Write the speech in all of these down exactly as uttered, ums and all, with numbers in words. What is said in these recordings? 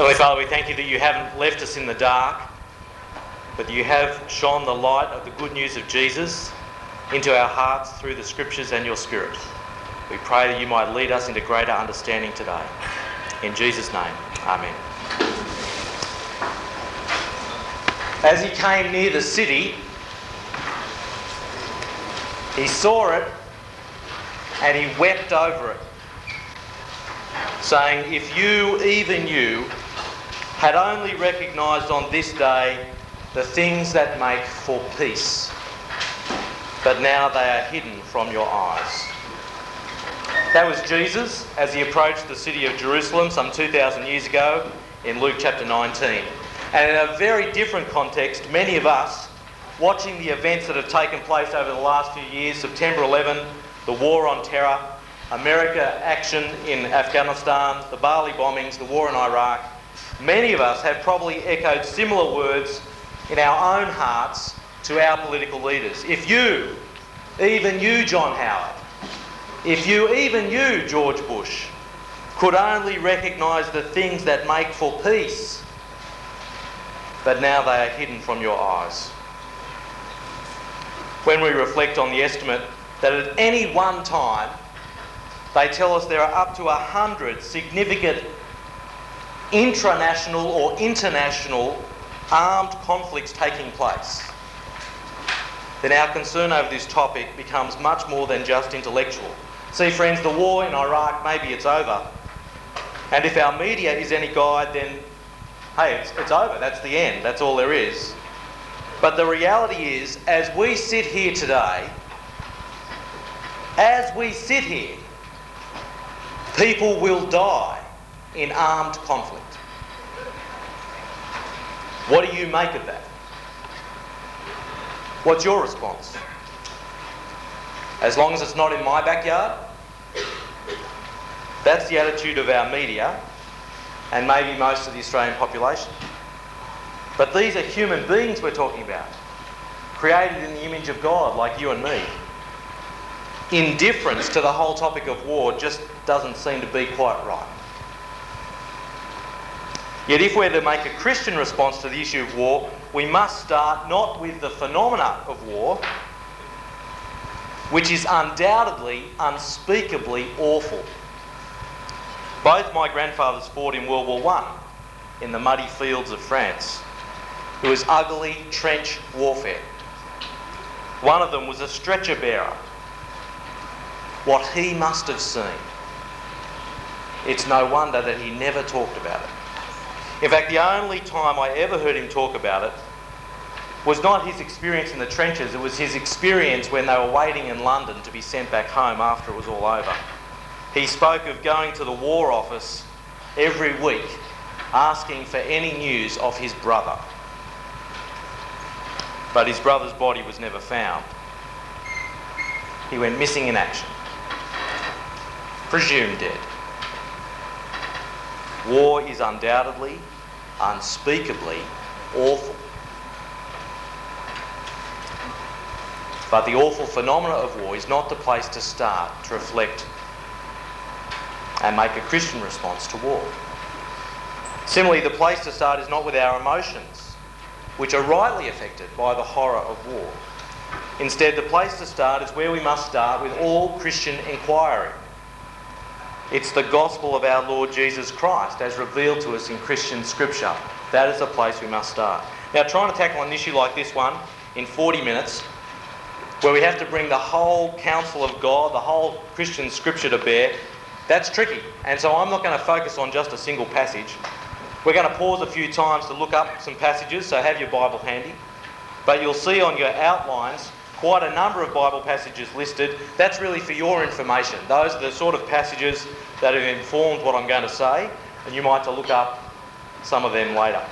Heavenly Father, we thank you that you haven't left us in the dark, but you have shone the light of the good news of Jesus into our hearts through the Scriptures and your Spirit. We pray that you might lead us into greater understanding today. In Jesus' name, amen. As he came near the city, he saw it and he wept over it, saying, "If you, even you, had only recognised on this day the things that make for peace, but now they are hidden from your eyes." That was Jesus as he approached the city of Jerusalem some two thousand years ago in Luke chapter nineteen. And in a very different context, many of us, watching the events that have taken place over the last few years, September eleventh, the war on terror, America action in Afghanistan, the Bali bombings, the war in Iraq, many of us have probably echoed similar words in our own hearts to our political leaders. If you, even you, John Howard, if you, even you, George Bush, could only recognise the things that make for peace, but now they are hidden from your eyes. When we reflect on the estimate that at any one time they tell us there are up to a hundred significant intranational or international armed conflicts taking place, then our concern over this topic becomes much more than just intellectual. See, friends, the war in Iraq, maybe it's over. And if our media is any guide, then, hey, it's, it's over. That's the end. That's all there is. But the reality is, as we sit here today, as we sit here, people will die in armed conflict. What do you make of that? What's your response? As long as it's not in my backyard? That's the attitude of our media and maybe most of the Australian population. But these are human beings we're talking about, created in the image of God like you and me. Indifference to the whole topic of war just doesn't seem to be quite right. Yet if we're to make a Christian response to the issue of war, we must start not with the phenomena of war, which is undoubtedly, unspeakably awful. Both my grandfathers fought in World War One in the muddy fields of France. It was ugly trench warfare. One of them was a stretcher bearer. What he must have seen. It's no wonder that he never talked about it. In fact, the only time I ever heard him talk about it was not his experience in the trenches, it was his experience when they were waiting in London to be sent back home after it was all over. He spoke of going to the War Office every week asking for any news of his brother. But his brother's body was never found. He went missing in action. Presumed dead. War is undoubtedly, unspeakably awful. But the awful phenomena of war is not the place to start to reflect and make a Christian response to war. Similarly, the place to start is not with our emotions, which are rightly affected by the horror of war. Instead, the place to start is where we must start with all Christian inquiry. It's the gospel of our Lord Jesus Christ as revealed to us in Christian scripture. That is the place we must start. Now, trying to tackle an issue like this one in forty minutes, where we have to bring the whole counsel of God, the whole Christian scripture to bear, that's tricky. And so I'm not going to focus on just a single passage. We're going to pause a few times to look up some passages, so have your Bible handy. But you'll see on your outlines quite a number of Bible passages listed. That's really for your information. Those are the sort of passages that have informed what I'm going to say, and you might have to look up some of them later.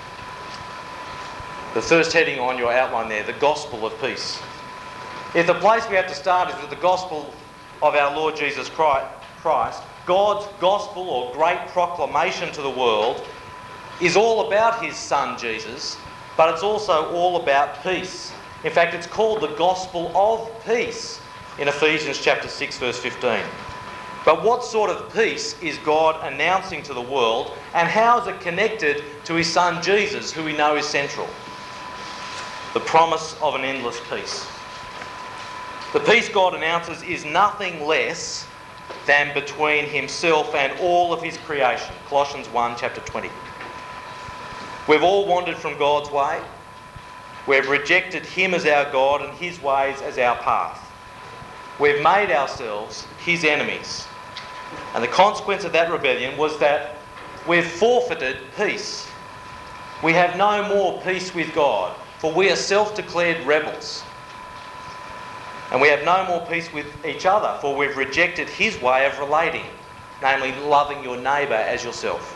The first heading on your outline there, the gospel of peace. If the place we have to start is with the gospel of our Lord Jesus Christ, God's gospel or great proclamation to the world is all about his son Jesus, but it's also all about peace. In fact, it's called the gospel of peace in Ephesians chapter six, verse fifteen. But what sort of peace is God announcing to the world, and how is it connected to his Son Jesus, who we know is central? The promise of an endless peace. The peace God announces is nothing less than between himself and all of his creation. Colossians one, chapter twenty. We've all wandered from God's way. We've rejected him as our God and his ways as our path. We've made ourselves his enemies. And the consequence of that rebellion was that we've forfeited peace. We have no more peace with God, for we are self-declared rebels. And we have no more peace with each other, for we've rejected his way of relating, namely loving your neighbour as yourself.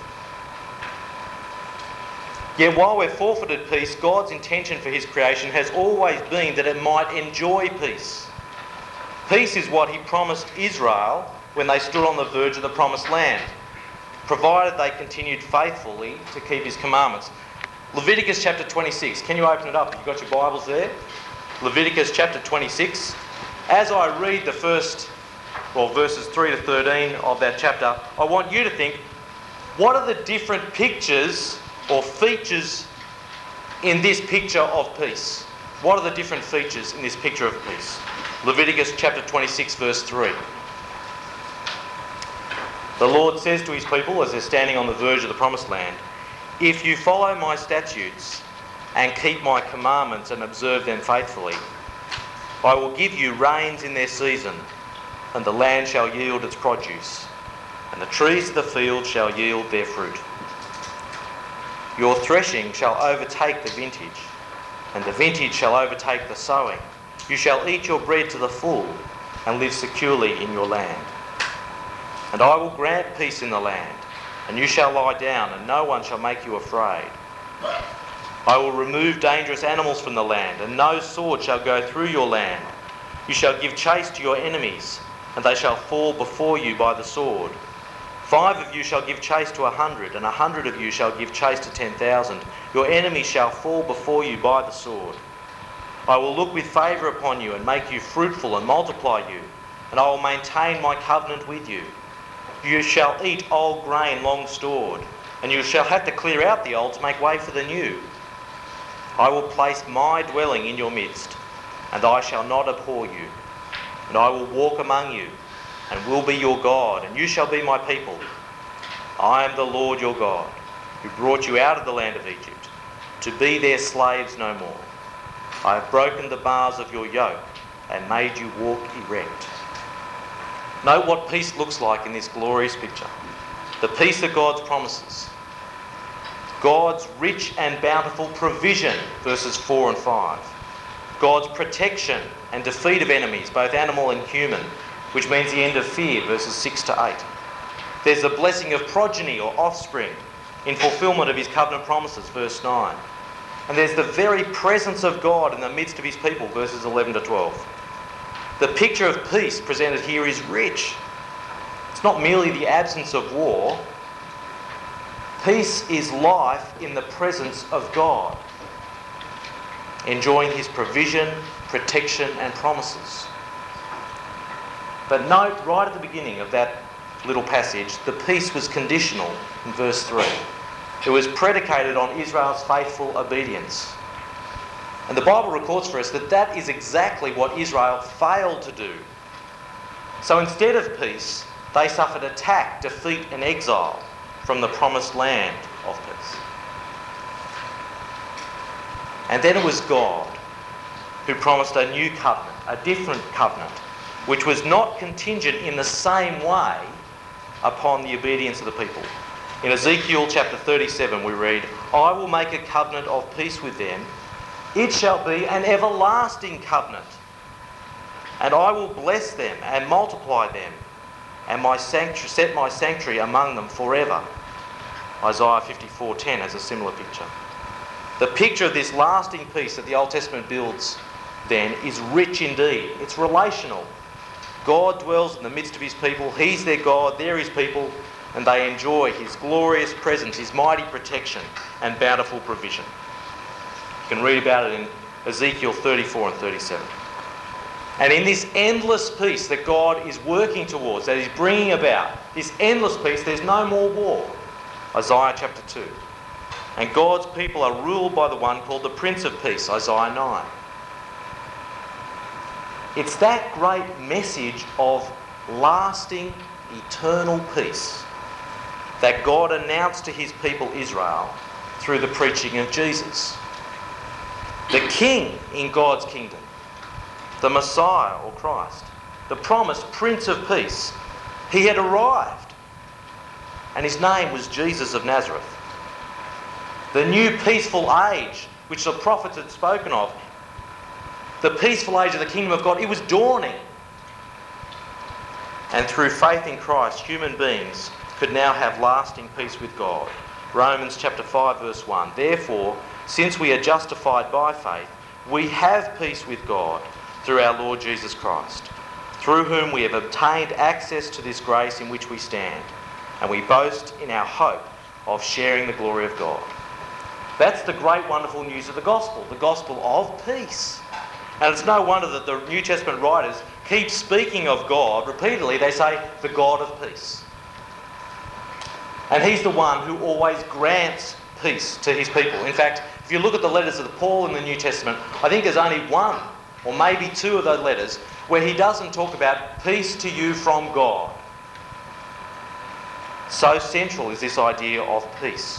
Yet while we've forfeited peace, God's intention for his creation has always been that it might enjoy peace. Peace is what he promised Israel when they stood on the verge of the promised land, provided they continued faithfully to keep his commandments. Leviticus chapter twenty-six. Can you open it up? You've got your Bibles there. Leviticus chapter twenty-six. As I read the first, well, verses three to thirteen of that chapter, I want you to think, what are the different pictures or features in this picture of peace? What are the different features in this picture of peace? Leviticus chapter twenty-six, verse three. The Lord says to his people as they're standing on the verge of the promised land, "If you follow my statutes and keep my commandments and observe them faithfully, I will give you rains in their season, and the land shall yield its produce, and the trees of the field shall yield their fruit. Your threshing shall overtake the vintage, and the vintage shall overtake the sowing. You shall eat your bread to the full and live securely in your land. And I will grant peace in the land, and you shall lie down, and no one shall make you afraid. I will remove dangerous animals from the land, and no sword shall go through your land. You shall give chase to your enemies, and they shall fall before you by the sword. Five of you shall give chase to a hundred, and a hundred of you shall give chase to ten thousand. Your enemies shall fall before you by the sword. I will look with favour upon you, and make you fruitful and multiply you, and I will maintain my covenant with you. You shall eat old grain long stored, and you shall have to clear out the old to make way for the new. I will place my dwelling in your midst, and I shall not abhor you. And I will walk among you, and will be your God, and you shall be my people. I am the Lord your God, who brought you out of the land of Egypt, to be their slaves no more. I have broken the bars of your yoke, and made you walk erect." Note what peace looks like in this glorious picture. The peace of God's promises. God's rich and bountiful provision, verses four and five. God's protection and defeat of enemies, both animal and human, which means the end of fear, verses six to eight. There's the blessing of progeny or offspring in fulfilment of his covenant promises, verse nine. And there's the very presence of God in the midst of his people, verses eleven to twelve. The picture of peace presented here is rich. It's not merely the absence of war. Peace is life in the presence of God, enjoying his provision, protection and promises. But note right at the beginning of that little passage, the peace was conditional in verse three. It was predicated on Israel's faithful obedience. And the Bible records for us that that is exactly what Israel failed to do. So instead of peace, they suffered attack, defeat and exile from the promised land of peace. And then it was God who promised a new covenant, a different covenant, which was not contingent in the same way upon the obedience of the people. In Ezekiel chapter thirty-seven we read, "I will make a covenant of peace with them. It shall be an everlasting covenant. And I will bless them and multiply them, and my sanctuary, set my sanctuary among them forever." Isaiah fifty-four ten has a similar picture. The picture of this lasting peace that the Old Testament builds then is rich indeed. It's relational. God dwells in the midst of his people. He's their God, they're his people, and they enjoy his glorious presence, his mighty protection and bountiful provision. You can read about it in Ezekiel thirty-four and thirty-seven. And in this endless peace that God is working towards, that He's bringing about, this endless peace, there's no more war. Isaiah chapter two. And God's people are ruled by the one called the Prince of Peace, Isaiah nine. It's that great message of lasting, eternal peace that God announced to His people Israel through the preaching of Jesus. The King in God's kingdom, the Messiah or Christ, the promised Prince of Peace, He had arrived, and His name was Jesus of Nazareth. The new peaceful age which the prophets had spoken of, the peaceful age of the kingdom of God, it was dawning. And through faith in Christ, human beings could now have lasting peace with God. Romans chapter five verse one. Therefore, since we are justified by faith, we have peace with God through our Lord Jesus Christ, through whom we have obtained access to this grace in which we stand, and we boast in our hope of sharing the glory of God. That's the great wonderful news of the gospel, the gospel of peace. And it's no wonder that the New Testament writers keep speaking of God repeatedly. They say, the God of peace. And He's the one who always grants peace to His people. In fact, if you look at the letters of Paul in the New Testament, I think there's only one or maybe two of those letters where he doesn't talk about peace to you from God. So central is this idea of peace.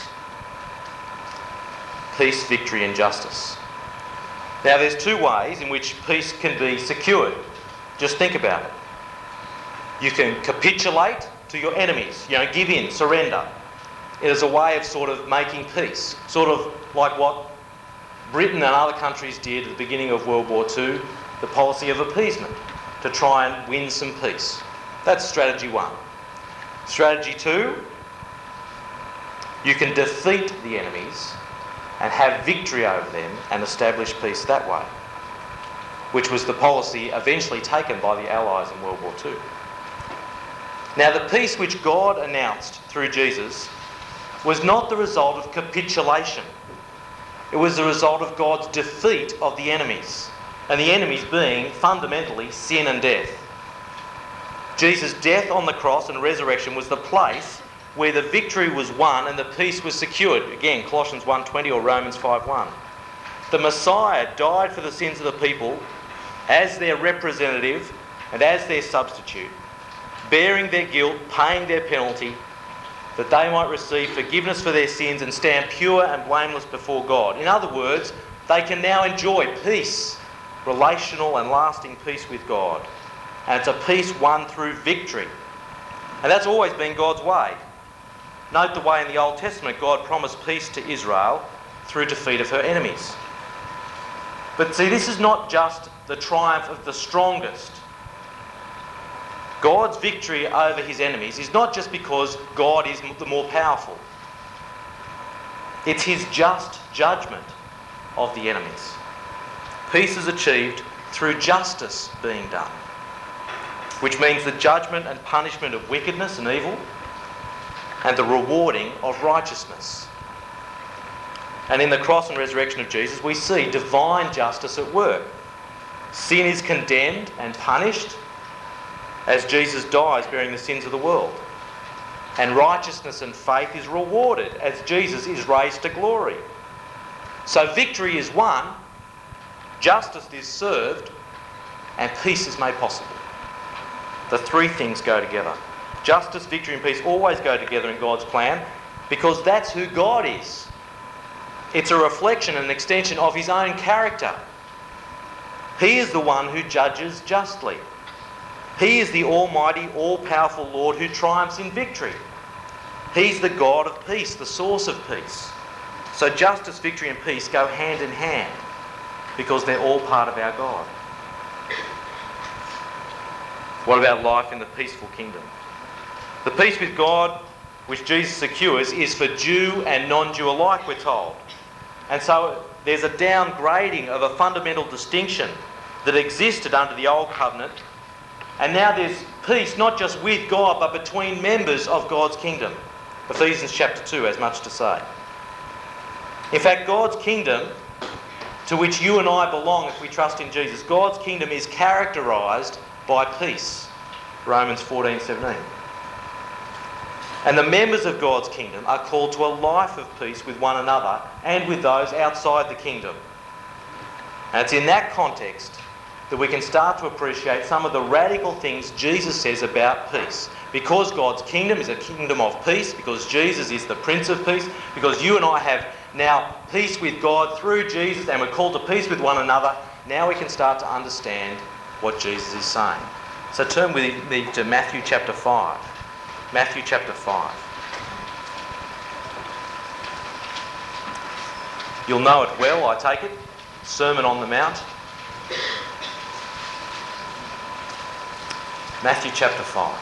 Peace, victory and justice. Now there's two ways in which peace can be secured. Just think about it. You can capitulate to your enemies, you know, give in, surrender. It is a way of sort of making peace, sort of like what Britain and other countries did at the beginning of World War Two, the policy of appeasement, to try and win some peace. That's strategy one. Strategy two, you can defeat the enemies and have victory over them and establish peace that way, which was the policy eventually taken by the Allies in World War Two. Now, the peace which God announced through Jesus was not the result of capitulation. It was the result of God's defeat of the enemies, and the enemies being fundamentally sin and death. Jesus' death on the cross and resurrection was the place where the victory was won and the peace was secured. Again, Colossians one twenty or Romans five one. The Messiah died for the sins of the people as their representative and as their substitute, bearing their guilt, paying their penalty, that they might receive forgiveness for their sins and stand pure and blameless before God. In other words, they can now enjoy peace, relational and lasting peace with God. And it's a peace won through victory. And that's always been God's way. Note the way in the Old Testament God promised peace to Israel through defeat of her enemies. But see, this is not just the triumph of the strongest. God's victory over His enemies is not just because God is the more powerful. It's His just judgment of the enemies. Peace is achieved through justice being done, which means the judgment and punishment of wickedness and evil and the rewarding of righteousness. And in the cross and resurrection of Jesus, we see divine justice at work. Sin is condemned and punished as Jesus dies bearing the sins of the world. And righteousness and faith is rewarded as Jesus is raised to glory. So victory is won, justice is served, and peace is made possible. The three things go together. Justice, victory and peace always go together in God's plan because that's who God is. It's a reflection and an extension of His own character. He is the one who judges justly. He is the almighty, all-powerful Lord who triumphs in victory. He's the God of peace, the source of peace. So justice, victory and peace go hand in hand because they're all part of our God. What about life in the peaceful kingdom? The peace with God which Jesus secures is for Jew and non-Jew alike, we're told. And so there's a downgrading of a fundamental distinction that existed under the Old Covenant. And now there's peace not just with God but between members of God's kingdom. Ephesians chapter two has much to say. In fact, God's kingdom to which you and I belong if we trust in Jesus. God's kingdom is characterised by peace. Romans fourteen seventeen. And the members of God's kingdom are called to a life of peace with one another and with those outside the kingdom. And it's in that context that we can start to appreciate some of the radical things Jesus says about peace. Because God's kingdom is a kingdom of peace, because Jesus is the Prince of Peace, because you and I have now peace with God through Jesus and we're called to peace with one another, now we can start to understand what Jesus is saying. So turn with me to Matthew chapter five. Matthew chapter five. You'll know it well, I take it. Sermon on the Mount. Matthew chapter five.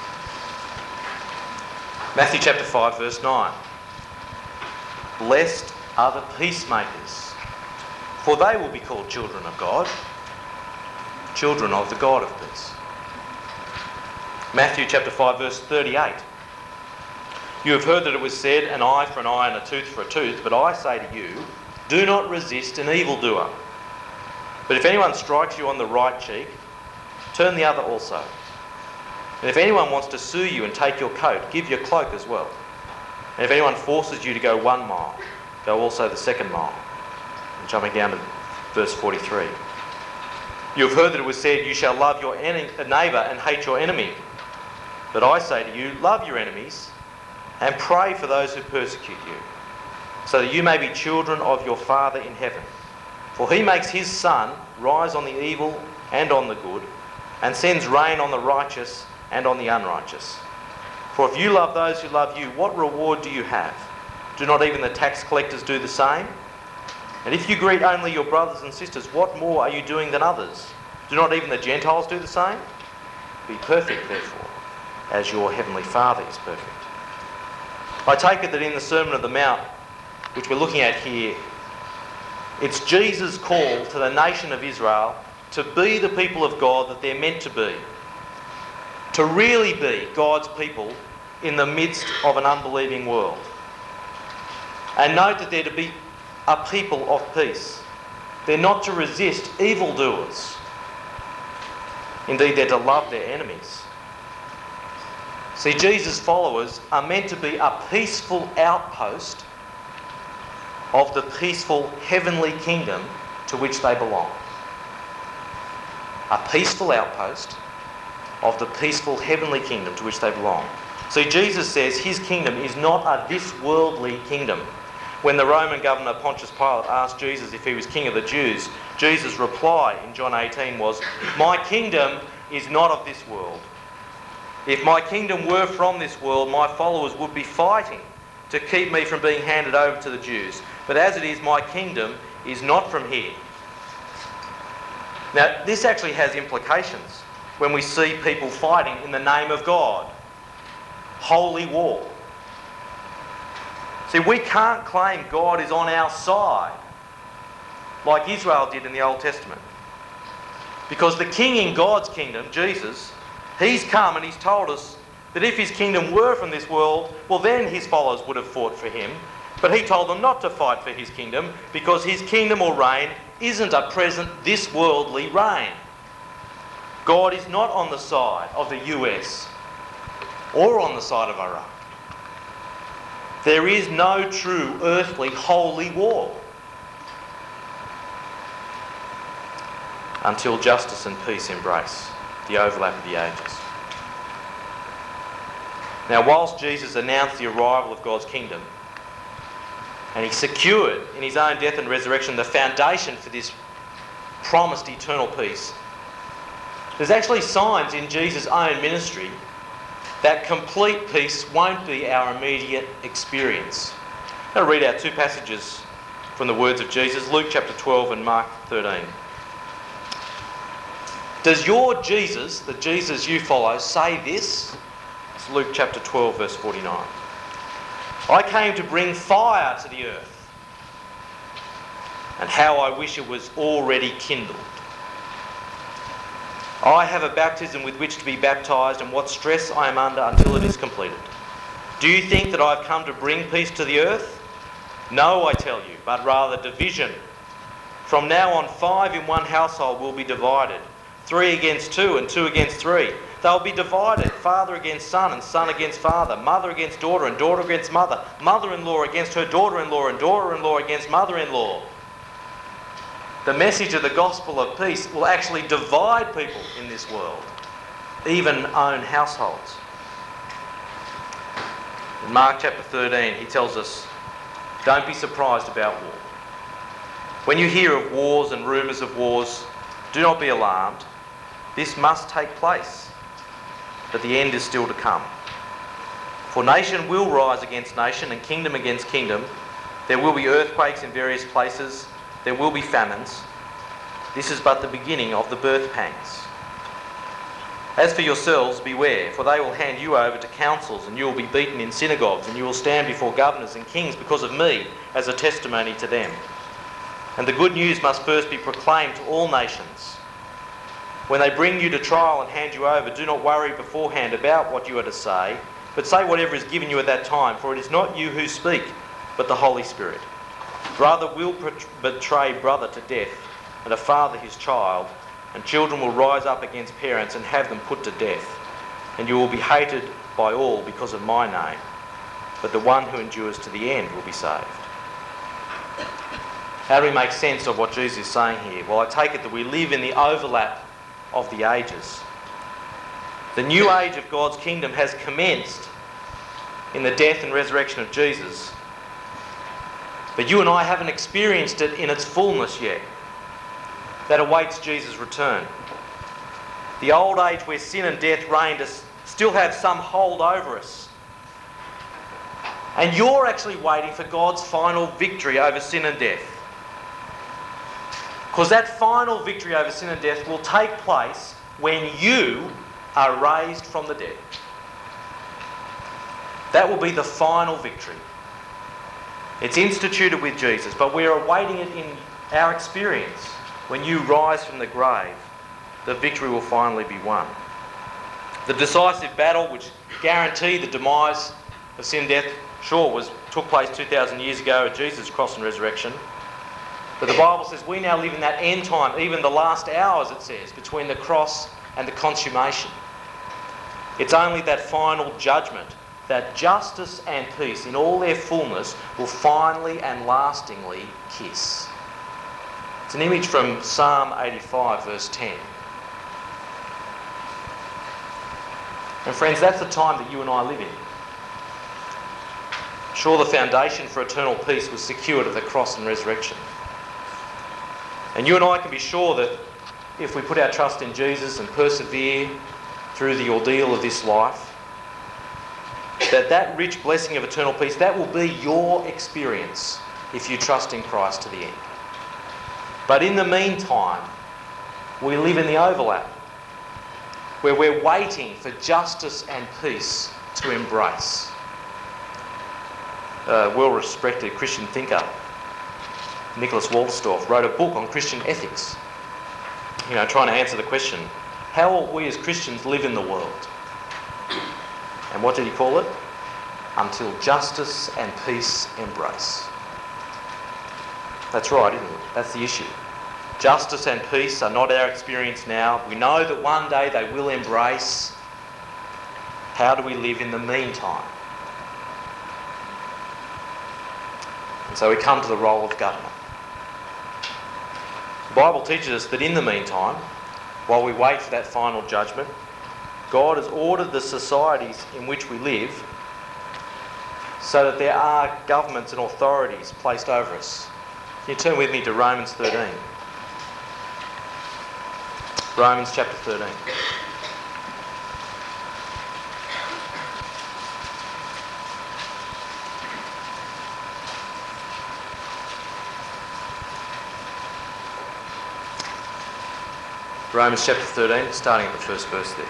Matthew chapter five verse nine. Blessed are the peacemakers, for they will be called children of God, children of the God of peace. Matthew chapter five verse thirty-eight. You have heard that it was said, an eye for an eye and a tooth for a tooth, but I say to you, do not resist an evildoer. But if anyone strikes you on the right cheek, turn the other also. And if anyone wants to sue you and take your coat, give your cloak as well. And if anyone forces you to go one mile, go also the second mile. And jumping down to verse forty-three. You have heard that it was said, you shall love your en- neighbour and hate your enemy. But I say to you, love your enemies and pray for those who persecute you, so that you may be children of your Father in heaven. For he makes his sun rise on the evil and on the good, and sends rain on the righteous and on the unrighteous. For if you love those who love you, what reward do you have? Do not even the tax collectors do the same? And if you greet only your brothers and sisters, what more are you doing than others? Do not even the Gentiles do the same? Be perfect, therefore, as your heavenly Father is perfect. I take it that in the Sermon on the Mount, which we're looking at here, it's Jesus' call to the nation of Israel to be the people of God that they're meant to be. To really be God's people in the midst of an unbelieving world. And note that they're to be a people of peace. They're not to resist evildoers. Indeed, they're to love their enemies. See, Jesus' followers are meant to be a peaceful outpost of the peaceful heavenly kingdom to which they belong. A peaceful outpost of the peaceful heavenly kingdom to which they belong. See, Jesus says his kingdom is not a this worldly kingdom. When the Roman governor Pontius Pilate asked Jesus if he was king of the Jews, Jesus' reply in John eighteen was, my kingdom is not of this world. If my kingdom were from this world, my followers would be fighting to keep me from being handed over to the Jews. But as it is, my kingdom is not from here. Now, this actually has implications when we see people fighting in the name of God. Holy war. See, we can't claim God is on our side like Israel did in the Old Testament. Because the king in God's kingdom, Jesus, he's come and he's told us that if his kingdom were from this world, well then his followers would have fought for him. But he told them not to fight for his kingdom because his kingdom or reign isn't a present this worldly reign. God is not on the side of the U S or on the side of Iraq. There is no true earthly holy war until justice and peace embrace the overlap of the ages. Now, whilst Jesus announced the arrival of God's kingdom, and he secured in his own death and resurrection the foundation for this promised eternal peace, there's actually signs in Jesus' own ministry that complete peace won't be our immediate experience. I'm going to read out two passages from the words of Jesus, Luke chapter twelve and Mark thirteen. Does your Jesus, the Jesus you follow, say this? It's Luke chapter twelve, verse forty-nine. I came to bring fire to the earth, and how I wish it was already kindled. I have a baptism with which to be baptised, and what stress I am under until it is completed. Do you think that I have come to bring peace to the earth? No, I tell you, but rather division. From now on, five in one household will be divided, three against two and two against three. They'll be divided, father against son and son against father, mother against daughter and daughter against mother, mother-in-law against her daughter-in-law and daughter-in-law against mother-in-law. The message of the gospel of peace will actually divide people in this world, even own households. In Mark chapter thirteen, he tells us, don't be surprised about war. When you hear of wars and rumours of wars, do not be alarmed. This must take place, but the end is still to come. For nation will rise against nation and kingdom against kingdom. There will be earthquakes in various places. There will be famines. This is but the beginning of the birth pangs. As for yourselves, beware, for they will hand you over to councils, and you will be beaten in synagogues, and you will stand before governors and kings because of me as a testimony to them. And the good news must first be proclaimed to all nations. When they bring you to trial and hand you over, do not worry beforehand about what you are to say, but say whatever is given you at that time, for it is not you who speak, but the Holy Spirit. Brother will betray brother to death, and a father his child, and children will rise up against parents and have them put to death. And you will be hated by all because of my name, but the one who endures to the end will be saved. How do we make sense of what Jesus is saying here? Well, I take it that we live in the overlap of the ages. The new age of God's kingdom has commenced in the death and resurrection of Jesus, but you and I haven't experienced it in its fullness yet. That awaits Jesus' return. The old age where sin and death reigned us still have some hold over us. And you're actually waiting for God's final victory over sin and death. Because that final victory over sin and death will take place when you are raised from the dead. That will be the final victory. It's instituted with Jesus, but we're awaiting it in our experience. When you rise from the grave, the victory will finally be won. The decisive battle which guaranteed the demise of sin and death, sure, was took place two thousand years ago at Jesus' cross and resurrection. But the Bible says we now live in that end time, even the last hours, it says, between the cross and the consummation. It's only that final judgment, that justice and peace in all their fullness will finally and lastingly kiss. It's an image from Psalm eighty-five, verse ten. And friends, that's the time that you and I live in. Sure, the foundation for eternal peace was secured at the cross and resurrection. And you and I can be sure that if we put our trust in Jesus and persevere through the ordeal of this life, that that rich blessing of eternal peace, that will be your experience if you trust in Christ to the end. But in the meantime, we live in the overlap, where we're waiting for justice and peace to embrace. A well-respected Christian thinker, Nicholas Walderstorff, wrote a book on Christian ethics, you know, trying to answer the question, how ought we as Christians live in the world? And what did he call it? Until justice and peace embrace. That's right, isn't it? That's the issue. Justice and peace are not our experience now. We know that one day they will embrace. How do we live in the meantime? And so we come to the role of government. The Bible teaches us that in the meantime, while we wait for that final judgment, God has ordered the societies in which we live so that there are governments and authorities placed over us. Can you turn with me to Romans thirteen? Romans chapter thirteen. Romans chapter thirteen, starting at the first verse there.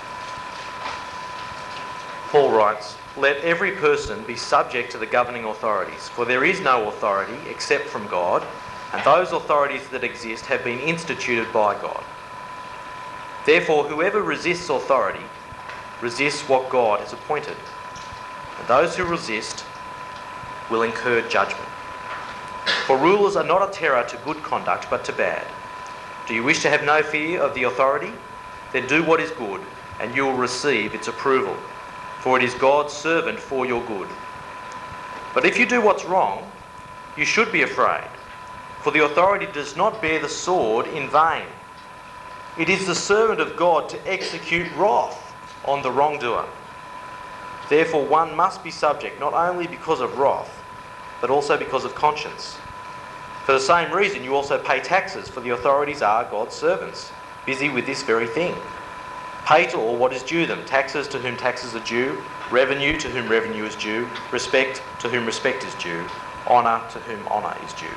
Paul writes, "Let every person be subject to the governing authorities, for there is no authority except from God, and those authorities that exist have been instituted by God. Therefore, whoever resists authority resists what God has appointed, and those who resist will incur judgment. For rulers are not a terror to good conduct, but to bad. Do you wish to have no fear of the authority? Then do what is good, and you will receive its approval, for it is God's servant for your good. But if you do what's wrong, you should be afraid, for the authority does not bear the sword in vain. It is the servant of God to execute wrath on the wrongdoer. Therefore one must be subject not only because of wrath, but also because of conscience. For the same reason you also pay taxes, for the authorities are God's servants, busy with this very thing. Pay to all what is due them, taxes to whom taxes are due, revenue to whom revenue is due, respect to whom respect is due, honour to whom honour is due.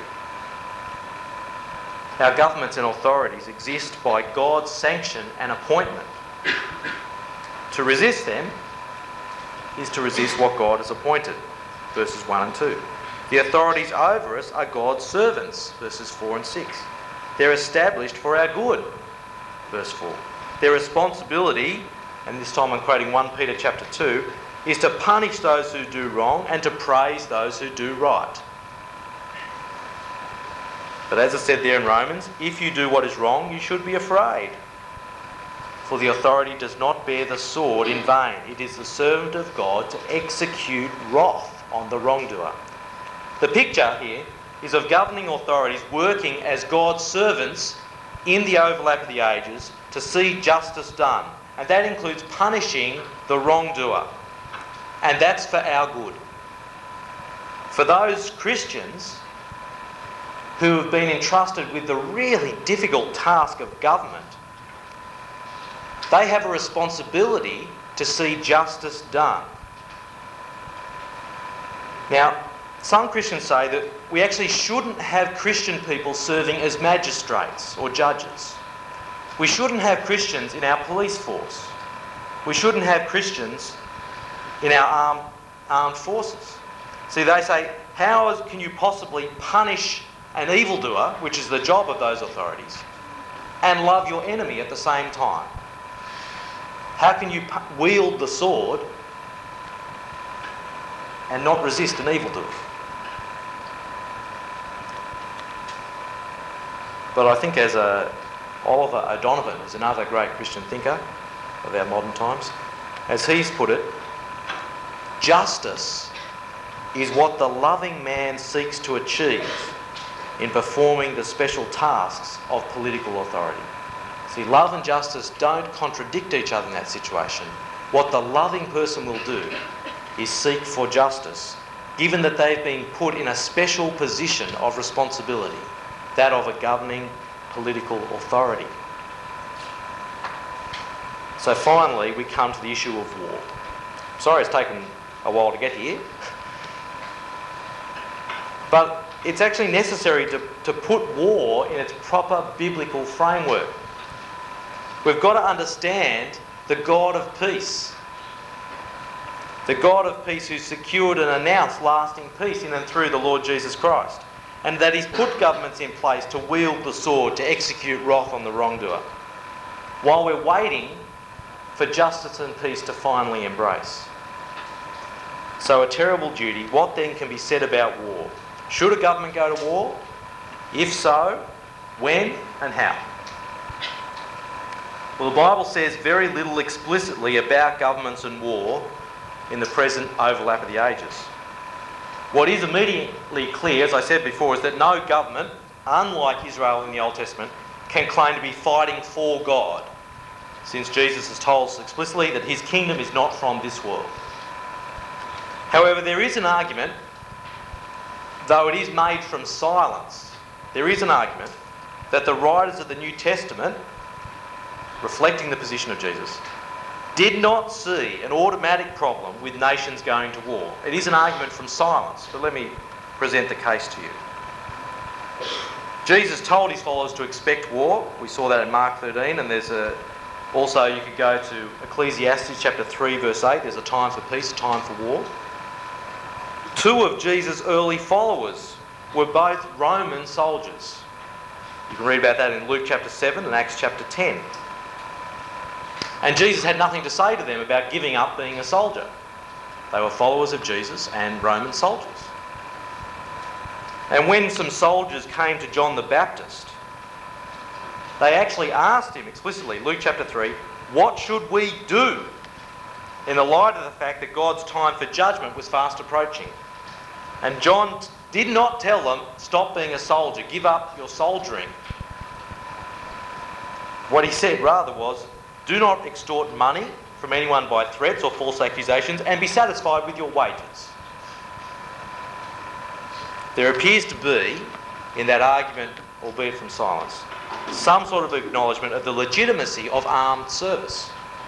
Our governments and authorities exist by God's sanction and appointment. To resist them is to resist what God has appointed, verses one and two. The authorities over us are God's servants, verses four and six. They're established for our good, verse four. Their responsibility, and this time I'm quoting First Peter chapter two, is to punish those who do wrong and to praise those who do right. But as I said there in Romans, if you do what is wrong, you should be afraid. For the authority does not bear the sword in vain. It is the servant of God to execute wrath on the wrongdoer. The picture here is of governing authorities working as God's servants in the overlap of the ages to see justice done. And that includes punishing the wrongdoer. And that's for our good. For those Christians who have been entrusted with the really difficult task of government, they have a responsibility to see justice done. Now, some Christians say that we actually shouldn't have Christian people serving as magistrates or judges. We shouldn't have Christians in our police force. We shouldn't have Christians in our armed, armed forces. See, they say, how can you possibly punish an evildoer, which is the job of those authorities, and love your enemy at the same time? How can you wield the sword and not resist an evildoer? But I think as a, Oliver O'Donovan is another great Christian thinker of our modern times. As he's put it, justice is what the loving man seeks to achieve in performing the special tasks of political authority. See, love and justice don't contradict each other in that situation. What the loving person will do is seek for justice, given that they've been put in a special position of responsibility, that of a governing political authority. So finally, we come to the issue of war. Sorry it's taken a while to get here. But it's actually necessary to, to put war in its proper biblical framework. We've got to understand the God of peace. The God of peace who secured and announced lasting peace in and through the Lord Jesus Christ. And that he's put governments in place to wield the sword, to execute wrath on the wrongdoer, while we're waiting for justice and peace to finally embrace. So a terrible duty. What then can be said about war? Should a government go to war? If so, when and how? Well, the Bible says very little explicitly about governments and war in the present overlap of the ages. What is immediately clear, as I said before, is that no government, unlike Israel in the Old Testament, can claim to be fighting for God, since Jesus has told us explicitly that his kingdom is not from this world. However, there is an argument, though it is made from silence, there is an argument that the writers of the New Testament, reflecting the position of Jesus, did not see an automatic problem with nations going to war. It is an argument from silence, but let me present the case to you. Jesus told his followers to expect war. We saw that in Mark thirteen, and there's a also you could go to Ecclesiastes chapter three verse eight. There's a time for peace, a time for war. Two of Jesus' early followers were both Roman soldiers. You can read about that in Luke chapter seven and Acts chapter ten. And Jesus had nothing to say to them about giving up being a soldier. They were followers of Jesus and Roman soldiers. And when some soldiers came to John the Baptist, they actually asked him explicitly, Luke chapter three, what should we do in the light of the fact that God's time for judgment was fast approaching? And John did not tell them, stop being a soldier, give up your soldiering. What he said rather was, do not extort money from anyone by threats or false accusations, and be satisfied with your wages. There appears to be, in that argument, albeit from silence, some sort of acknowledgement of the legitimacy of armed service.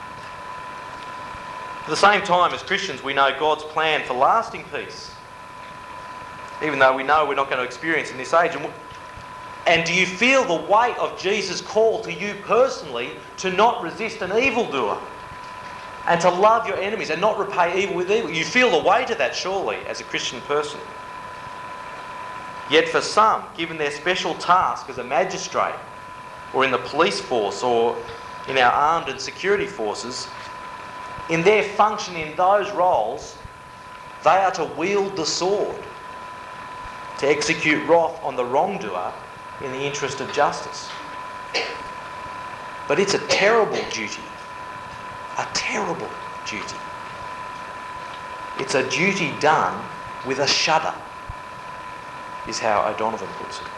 At the same time, as Christians, we know God's plan for lasting peace, even though we know we're not going to experience in this age. And, and do you feel the weight of Jesus' call to you personally to not resist an evildoer and to love your enemies and not repay evil with evil? You feel the weight of that, surely, as a Christian person. Yet for some, given their special task as a magistrate, or in the police force, or in our armed and security forces, in their function in those roles, they are to wield the sword, to execute wrath on the wrongdoer in the interest of justice. But it's a terrible duty. A terrible duty. It's a duty done with a shudder, is how O'Donovan puts it.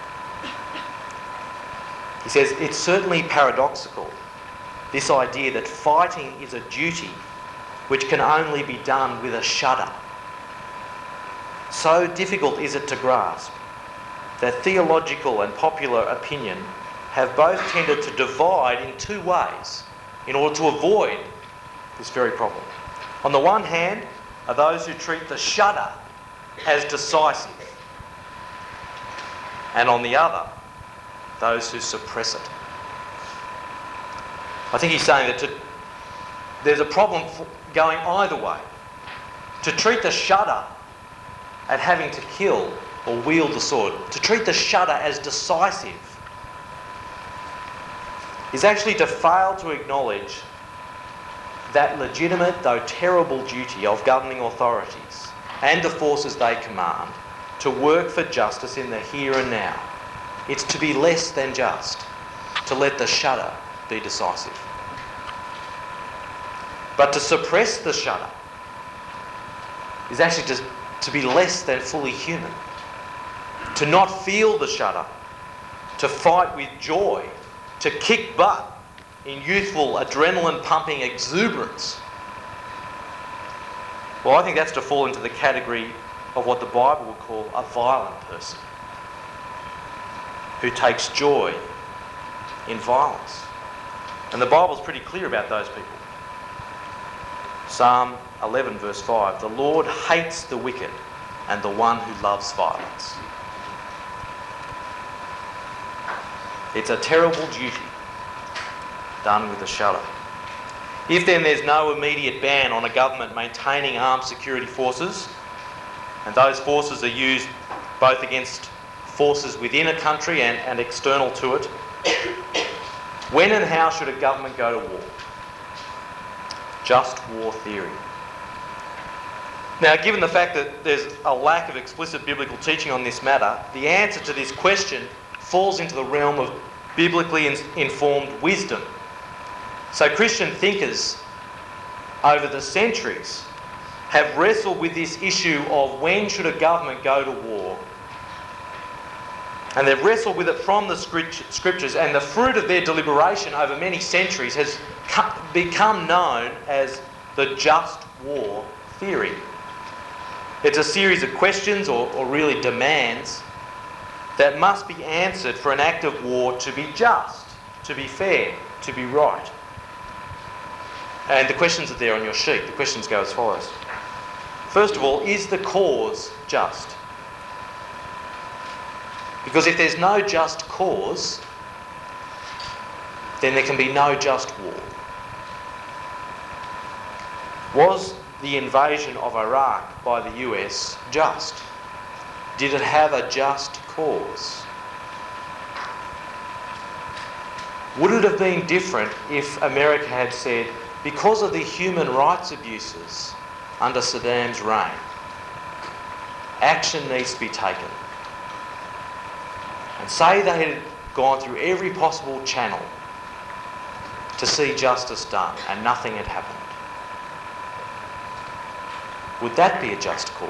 He says, it's certainly paradoxical, this idea that fighting is a duty which can only be done with a shudder. So difficult is it to grasp that theological and popular opinion have both tended to divide in two ways in order to avoid this very problem. On the one hand are those who treat the shudder as decisive, and on the other, those who suppress it. I think he's saying that to, there's a problem going either way. To treat the shudder at having to kill or wield the sword, to treat the shudder as decisive, is actually to fail to acknowledge that legitimate though terrible duty of governing authorities and the forces they command to work for justice in the here and now. It's to be less than just, to let the shudder be decisive. But to suppress the shudder is actually to, to be less than fully human. To not feel the shudder, to fight with joy, to kick butt in youthful, adrenaline-pumping exuberance. Well, I think that's to fall into the category of what the Bible would call a violent person, who takes joy in violence. And the Bible's pretty clear about those people. Psalm eleven verse five, the Lord hates the wicked and the one who loves violence. It's a terrible duty done with a shudder. If then there's no immediate ban on a government maintaining armed security forces, and those forces are used both against forces within a country and, and external to it, when and how should a government go to war? Just war theory. Now, given the fact that there's a lack of explicit biblical teaching on this matter, the answer to this question falls into the realm of biblically informed wisdom. So Christian thinkers over the centuries have wrestled with this issue of when should a government go to war. And they've wrestled with it from the scriptures, and the fruit of their deliberation over many centuries has become known as the just war theory. It's a series of questions, or, or really demands, that must be answered for an act of war to be just, to be fair, to be right. And the questions are there on your sheet. The questions go as follows. First of all, is the cause just? Because if there's no just cause, then there can be no just war. Was the invasion of Iraq by the U S just? Did it have a just cause? Would it have been different if America had said, because of the human rights abuses under Saddam's reign, action needs to be taken, and say they had gone through every possible channel to see justice done and nothing had happened, would that be a just cause?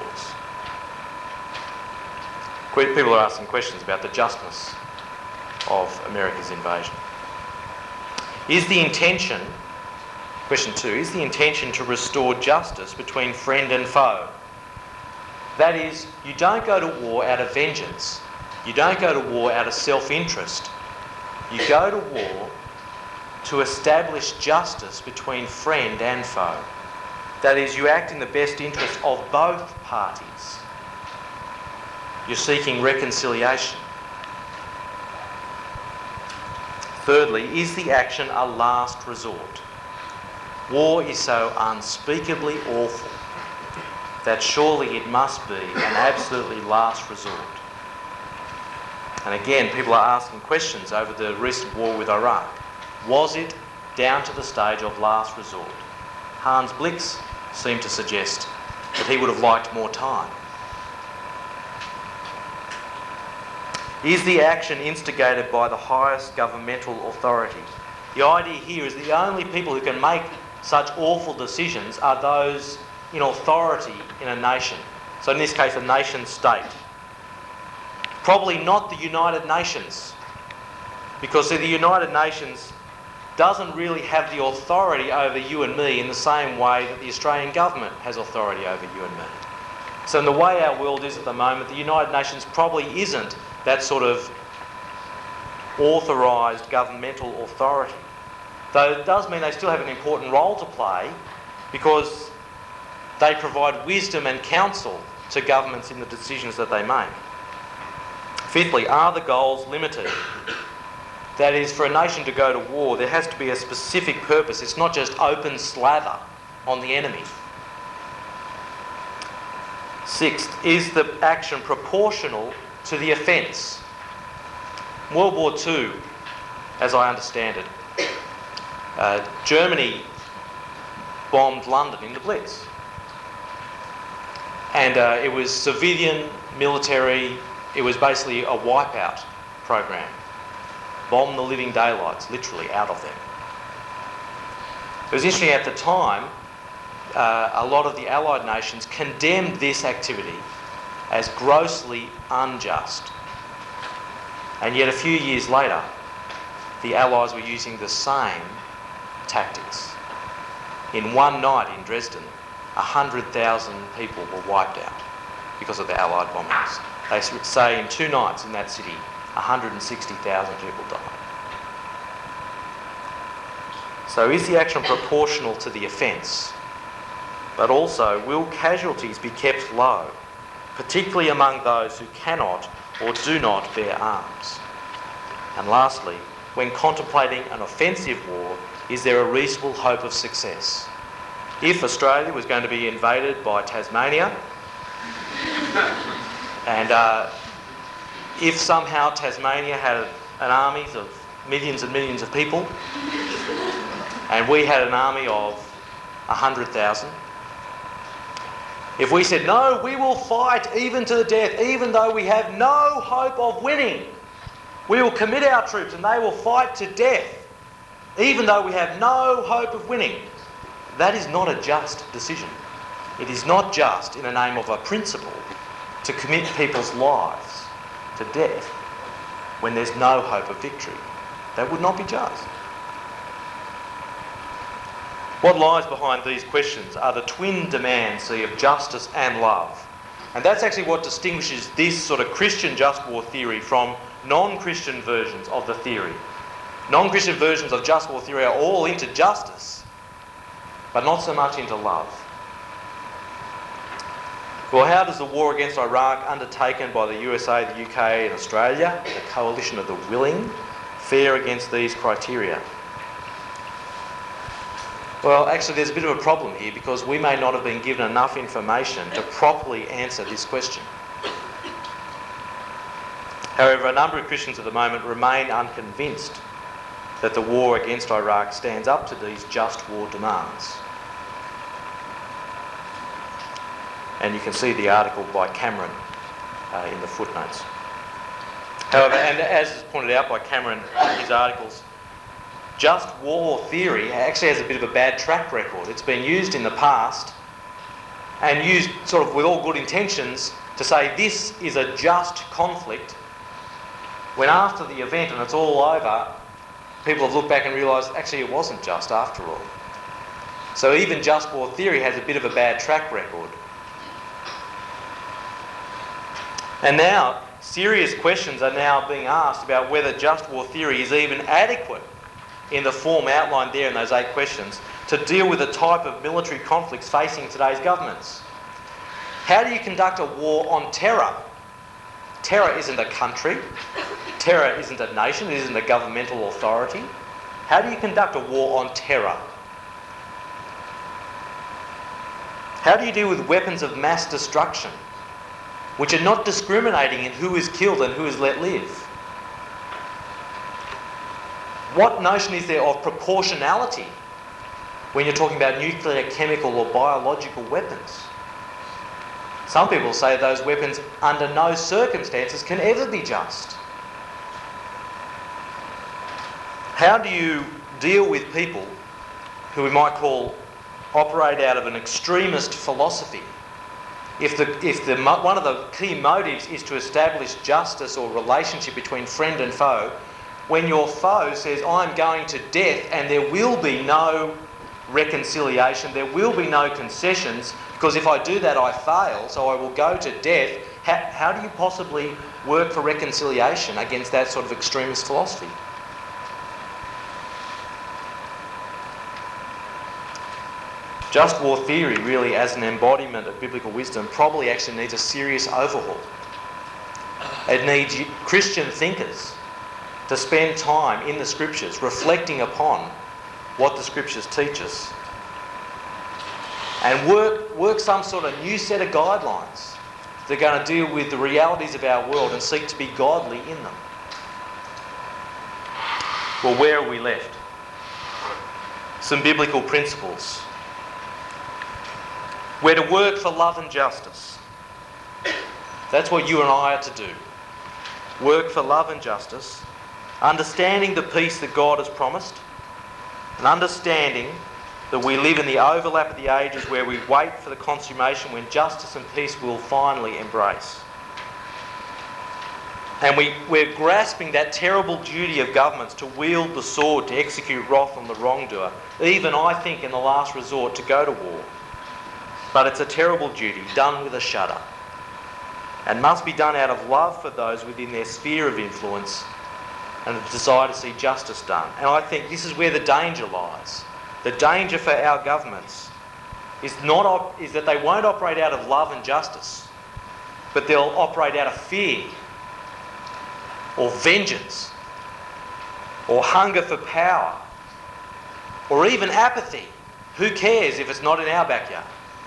People are asking questions about the justness of America's invasion. Is the intention, question two, is the intention to restore justice between friend and foe? That is, you don't go to war out of vengeance. You don't go to war out of self-interest. You go to war to establish justice between friend and foe. That is, you act in the best interest of both parties. You're seeking reconciliation. Thirdly, is the action a last resort? War is so unspeakably awful that surely it must be an absolutely last resort. And again, people are asking questions over the recent war with Iraq. Was it down to the stage of last resort? Hans Blix seemed to suggest that he would have liked more time. Is the action instigated by the highest governmental authority? The idea here is the only people who can make such awful decisions are those in authority in a nation. So in this case, a nation state. Probably not the United Nations, because see, the United Nations doesn't really have the authority over you and me in the same way that the Australian government has authority over you and me. So in the way our world is at the moment, the United Nations probably isn't that sort of authorised governmental authority. Though it does mean they still have an important role to play, because they provide wisdom and counsel to governments in the decisions that they make. Fifthly, are the goals limited? That is, for a nation to go to war, there has to be a specific purpose. It's not just open slather on the enemy. Sixth, is the action proportional to the offence? World War Two, as I understand it, uh, Germany bombed London in the Blitz. And uh, it was civilian, military, it was basically a wipeout program. Bomb the living daylights, literally, out of them. It was interesting at the time, uh, a lot of the Allied nations condemned this activity as grossly unjust. And yet a few years later, the Allies were using the same tactics. In one night in Dresden, one hundred thousand people were wiped out because of the Allied bombings. They say in two nights in that city, one hundred sixty thousand people died. So is the action proportional to the offence? But also, will casualties be kept low, particularly among those who cannot or do not bear arms? And lastly, when contemplating an offensive war, is there a reasonable hope of success? If Australia was going to be invaded by Tasmania, and uh, if somehow Tasmania had an army of millions and millions of people, and we had an army of one hundred thousand, if we said, no, we will fight even to the death, even though we have no hope of winning, we will commit our troops and they will fight to death, even though we have no hope of winning, that is not a just decision. It is not just in the name of a principle to commit people's lives to death when there's no hope of victory. That would not be just. What lies behind these questions are the twin demands, see, of justice and love. And that's actually what distinguishes this sort of Christian just war theory from non-Christian versions of the theory. Non-Christian versions of just war theory are all into justice, but not so much into love. Well, how does the war against Iraq, undertaken by the U S A, the U K and Australia, the coalition of the willing, fare against these criteria? Well, actually there's a bit of a problem here, because we may not have been given enough information to properly answer this question. However, a number of Christians at the moment remain unconvinced that the war against Iraq stands up to these just war demands. And you can see the article by Cameron uh, in the footnotes. However, and as is pointed out by Cameron in his articles, just war theory actually has a bit of a bad track record. It's been used in the past and used sort of with all good intentions to say this is a just conflict, when after the event and it's all over, people have looked back and realised actually it wasn't just after all. So even just war theory has a bit of a bad track record. And now serious questions are now being asked about whether just war theory is even adequate in the form outlined there in those eight questions to deal with the type of military conflicts facing today's governments. How do you conduct a war on terror? Terror isn't a country. Terror isn't a nation. It isn't a governmental authority. How do you conduct a war on terror? How do you deal with weapons of mass destruction, which are not discriminating in who is killed and who is let live? What notion is there of proportionality when you're talking about nuclear, chemical or biological weapons? Some people say those weapons under no circumstances can ever be just. How do you deal with people who we might call operate out of an extremist philosophy? If the if the one of the key motives is to establish justice or relationship between friend and foe, when your foe says, I'm going to death and there will be no reconciliation, there will be no concessions, because if I do that I fail, so I will go to death, how, how do you possibly work for reconciliation against that sort of extremist philosophy? Just war theory, really, as an embodiment of biblical wisdom, probably actually needs a serious overhaul. It needs Christian thinkers to spend time in the Scriptures reflecting upon what the Scriptures teach us and work, work some sort of new set of guidelines that are going to deal with the realities of our world and seek to be godly in them. Well, where are we left? Some biblical principles. We're to work for love and justice. That's what you and I are to do. Work for love and justice, understanding the peace that God has promised, and understanding that we live in the overlap of the ages where we wait for the consummation when justice and peace will finally embrace. And we, we're grasping that terrible duty of governments to wield the sword to execute wrath on the wrongdoer, even, I think, in the last resort, to go to war. But it's a terrible duty, done with a shudder, and must be done out of love for those within their sphere of influence and a desire to see justice done. And I think this is where the danger lies. The danger for our governments is, not op- is that they won't operate out of love and justice, but they'll operate out of fear or vengeance or hunger for power or even apathy. Who cares if it's not in our backyard?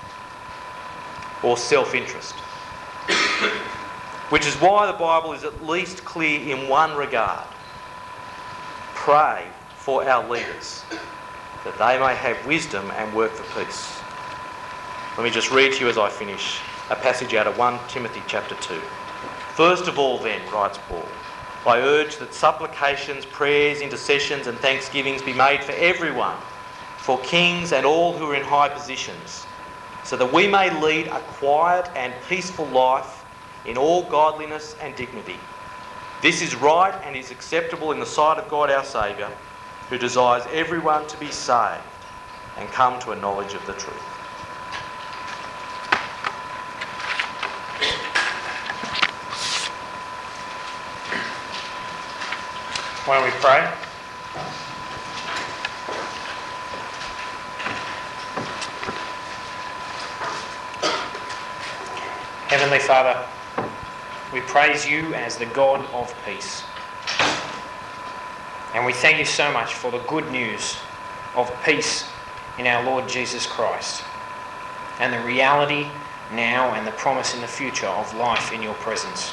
Or self-interest. Which is why the Bible is at least clear in one regard. Pray for our leaders, that they may have wisdom and work for peace. Let me just read to you as I finish a passage out of First Timothy chapter two. First of all then, writes Paul, I urge that supplications, prayers, intercessions and thanksgivings be made for everyone, for kings and all who are in high positions, so that we may lead a quiet and peaceful life in all godliness and dignity. This is right and is acceptable in the sight of God our Saviour, who desires everyone to be saved and come to a knowledge of the truth. Why don't we pray? Heavenly Father, we praise you as the God of peace. And we thank you so much for the good news of peace in our Lord Jesus Christ, and the reality now and the promise in the future of life in your presence.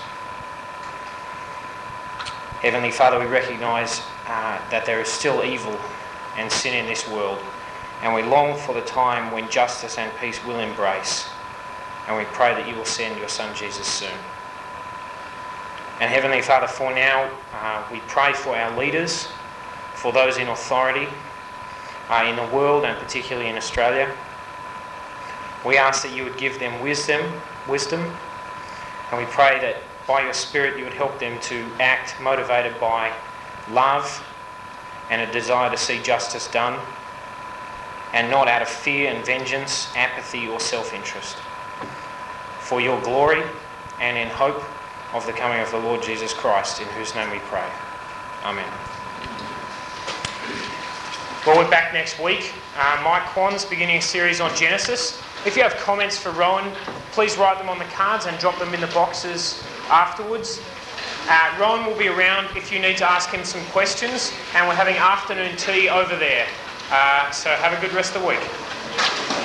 Heavenly Father, we recognise uh, that there is still evil and sin in this world, and we long for the time when justice and peace will embrace. And we pray that you will send your Son Jesus soon. And Heavenly Father, for now, uh, we pray for our leaders, for those in authority uh, in the world and particularly in Australia. We ask that you would give them wisdom, wisdom, and we pray that by your Spirit you would help them to act motivated by love and a desire to see justice done, and not out of fear and vengeance, apathy or self-interest. For your glory and in hope of the coming of the Lord Jesus Christ, in whose name we pray. Amen. Well, we're back next week. Uh, Mike Kwan's beginning a series on Genesis. If you have comments for Rowan, please write them on the cards and drop them in the boxes afterwards. Uh, Rowan will be around if you need to ask him some questions, and we're having afternoon tea over there. Uh, so have a good rest of the week.